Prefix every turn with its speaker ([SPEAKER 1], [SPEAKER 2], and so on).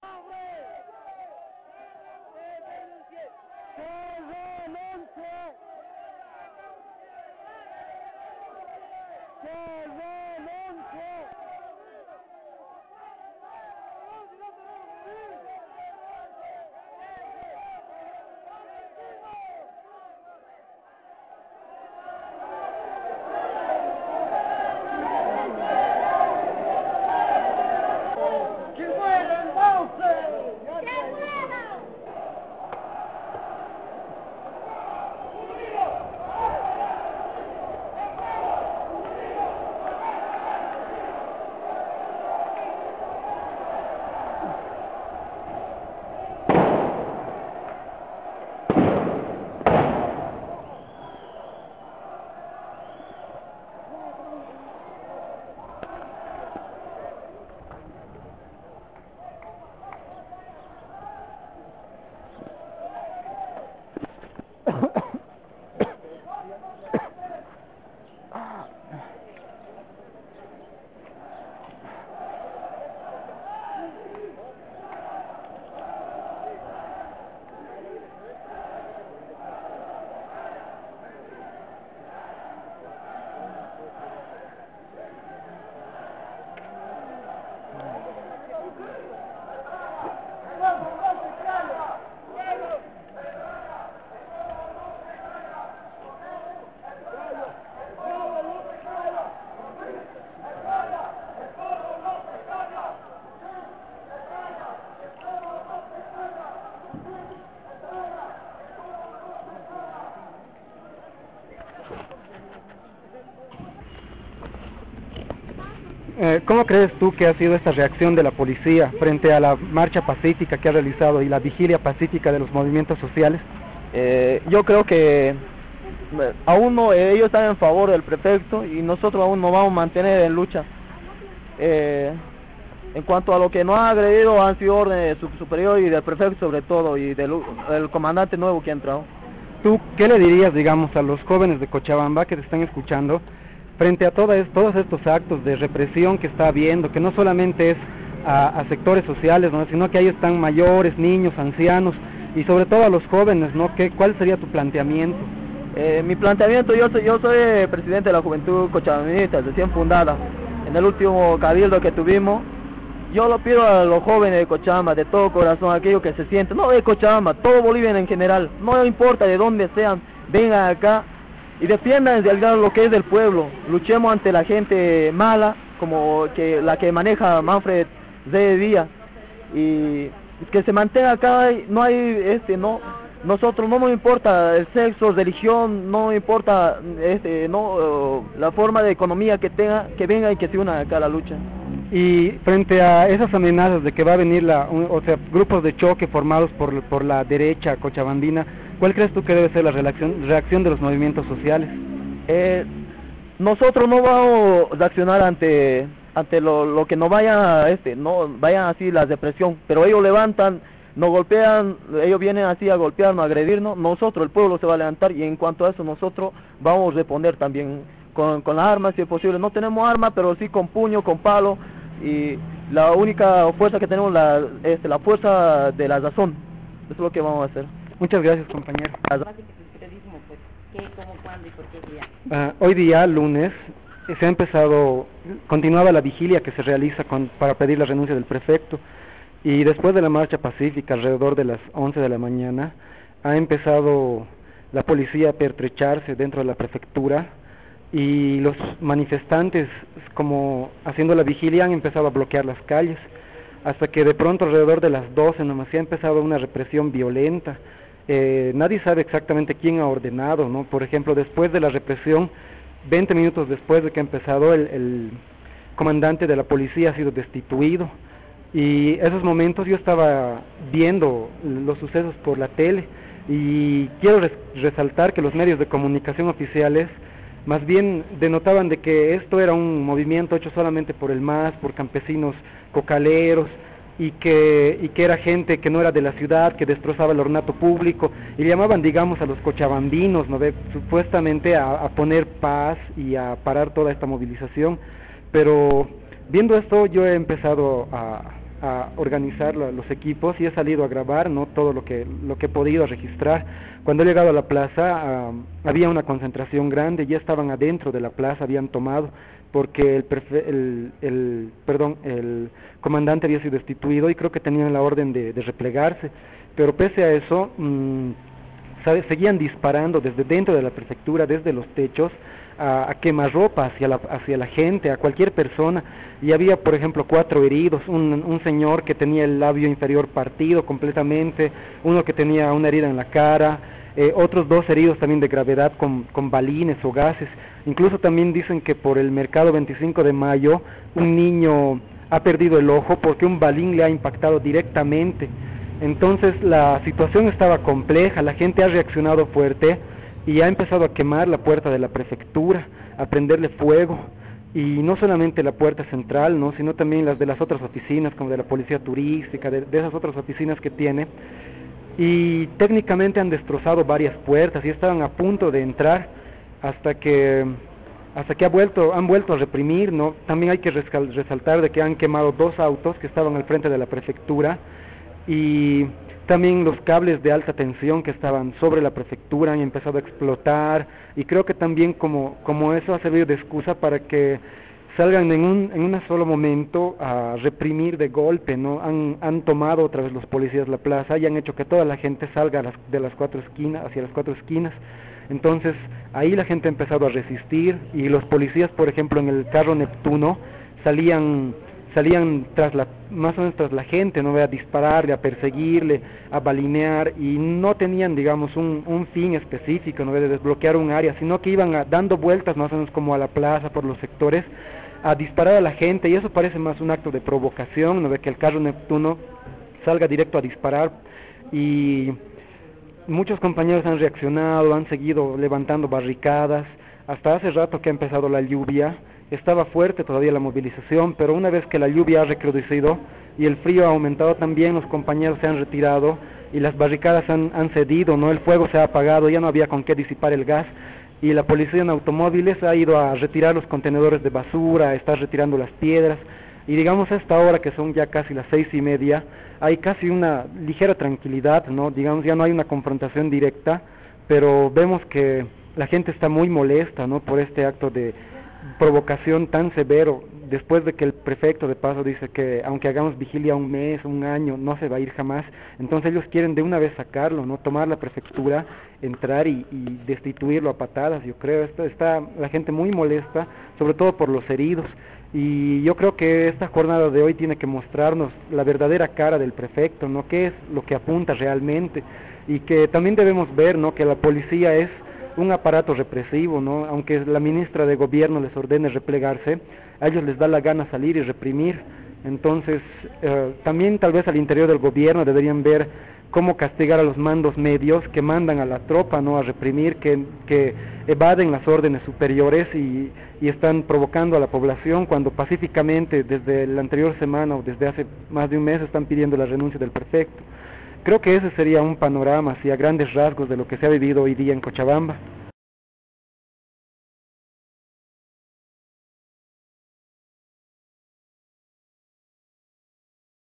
[SPEAKER 1] ¿Cómo crees tú que ha sido esta reacción de la policía frente a la marcha pacífica que ha realizado y la vigilia pacífica de los movimientos sociales?
[SPEAKER 2] Yo creo que aún no, ellos están en favor del prefecto y nosotros aún nos vamos a mantener en lucha. En cuanto a lo que nos ha agredido, han sido órdenes de su superior y del prefecto sobre todo, y del comandante nuevo que ha entrado.
[SPEAKER 1] ¿Tú qué le dirías, digamos, a los jóvenes de Cochabamba que te están escuchando frente a todos estos actos de represión que está habiendo, que no solamente es a sectores sociales, ¿no?, sino que ahí están mayores, niños, ancianos y sobre todo a los jóvenes, ¿no? ¿Cuál sería tu planteamiento?
[SPEAKER 2] Mi planteamiento, yo soy presidente de la Juventud Cochabambista, recién fundada. En el último cabildo que tuvimos, yo lo pido a los jóvenes de Cochabamba, de todo corazón, aquellos que se sienten, no de Cochabamba, todo Bolivia en general, no importa de dónde sean, vengan acá y defiendan en realidad lo que es del pueblo. Luchemos ante la gente mala, como la que maneja Manfred de Díaz, y que se mantenga acá. No hay nosotros no nos importa el sexo, religión, no importa la forma de economía que tenga, que venga y que se una acá a la lucha.
[SPEAKER 1] Y frente a esas amenazas de que va a venir grupos de choque formados por la derecha cochabambina, ¿cuál crees tú que debe ser la reacción de los movimientos sociales?
[SPEAKER 2] Nosotros no vamos a reaccionar ante lo que nos vaya, no vayan así la depresión, pero ellos levantan, nos golpean, ellos vienen así a golpearnos, a agredirnos, nosotros, el pueblo se va a levantar, y en cuanto a eso nosotros vamos a responder también con las armas si es posible. No tenemos armas, pero sí con puño, con palo, y la única fuerza que tenemos la fuerza de la razón. Eso es lo que vamos a hacer.
[SPEAKER 1] Muchas gracias, compañero. Hoy día, lunes, continuaba la vigilia que se realiza para pedir la renuncia del prefecto, y después de la marcha pacífica, alrededor de las 11 de la mañana, ha empezado la policía a pertrecharse dentro de la prefectura, y los manifestantes, como haciendo la vigilia, han empezado a bloquear las calles, hasta que de pronto alrededor de las 12 nomás ha empezado una represión violenta. Nadie sabe exactamente quién ha ordenado, ¿no? Por ejemplo, después de la represión, 20 minutos después de que ha empezado, el comandante de la policía ha sido destituido, y esos momentos yo estaba viendo los sucesos por la tele, y quiero resaltar que los medios de comunicación oficiales más bien denotaban de que esto era un movimiento hecho solamente por el MAS, por campesinos cocaleros, y que era gente que no era de la ciudad, que destrozaba el ornato público, y llamaban, digamos, a los cochabambinos, ¿no?, supuestamente a poner paz y a parar toda esta movilización. Pero viendo esto, yo he empezado a organizar los equipos y he salido a grabar, ¿no? Todo lo que he podido registrar. Cuando he llegado a la plaza había una concentración grande, ya estaban adentro de la plaza, habían tomado, porque el comandante había sido destituido y creo que tenían la orden de replegarse, pero pese a eso seguían disparando desde dentro de la prefectura, desde los techos, a quemarropa hacia la gente, a cualquier persona, y había por ejemplo 4 heridos, un señor que tenía el labio inferior partido completamente, uno que tenía una herida en la cara, otros 2 heridos también de gravedad con balines o gases. Incluso también dicen que por el mercado 25 de mayo un niño ha perdido el ojo porque un balín le ha impactado directamente. Entonces la situación estaba compleja, la gente ha reaccionado fuerte y ha empezado a quemar la puerta de la prefectura, a prenderle fuego, y no solamente la puerta central, ¿no? Sino también las de las otras oficinas, como de la policía turística, de esas otras oficinas que tiene, y técnicamente han destrozado varias puertas y estaban a punto de entrar hasta que han vuelto a reprimir, ¿no? También hay que resaltar de que han quemado 2 autos que estaban al frente de la prefectura, y también los cables de alta tensión que estaban sobre la prefectura han empezado a explotar, y creo que también como eso ha servido de excusa para que salgan en un solo momento a reprimir de golpe, ¿no? Han tomado otra vez los policías la plaza y han hecho que toda la gente salga de las 4 esquinas, hacia las 4 esquinas. Entonces ahí la gente ha empezado a resistir, y los policías, por ejemplo, en el carro Neptuno salían más o menos tras la gente, ¿no? A dispararle, a perseguirle, a balinear, y no tenían, digamos, un fin específico, ¿no? De desbloquear un área, sino que iban dando vueltas más o menos como a la plaza, por los sectores, a disparar a la gente, y eso parece más un acto de provocación, ¿no? De que el carro Neptuno salga directo a disparar, y muchos compañeros han reaccionado, han seguido levantando barricadas. Hasta hace rato que ha empezado la lluvia, estaba fuerte todavía la movilización, pero una vez que la lluvia ha recrudecido y el frío ha aumentado también, los compañeros se han retirado y las barricadas han cedido, ¿no? El fuego se ha apagado, ya no había con qué disipar el gas, y la policía en automóviles ha ido a retirar los contenedores de basura, está retirando las piedras, y digamos a esta hora, que son ya casi las 6:30, hay casi una ligera tranquilidad, ¿no? Digamos, ya no hay una confrontación directa, pero vemos que la gente está muy molesta, ¿no? Por este acto de provocación tan severo, después de que el prefecto de paso dice que aunque hagamos vigilia 1 mes, 1 año, no se va a ir jamás. Entonces ellos quieren de una vez sacarlo, ¿no? Tomar la prefectura, entrar y destituirlo a patadas. Yo creo, está la gente muy molesta, sobre todo por los heridos, y yo creo que esta jornada de hoy tiene que mostrarnos la verdadera cara del prefecto, ¿no? Qué es lo que apunta realmente, y que también debemos ver, ¿no? Que la policía es un aparato represivo, ¿no? Aunque la ministra de gobierno les ordene replegarse, a ellos les da la gana salir y reprimir. Entonces también tal vez al interior del gobierno deberían ver cómo castigar a los mandos medios que mandan a la tropa, ¿no? A reprimir, que evaden las órdenes superiores y están provocando a la población, cuando pacíficamente desde la anterior semana o desde hace más de 1 mes están pidiendo la renuncia del prefecto. Creo que ese sería un panorama así a grandes rasgos de lo que se ha vivido hoy día en Cochabamba.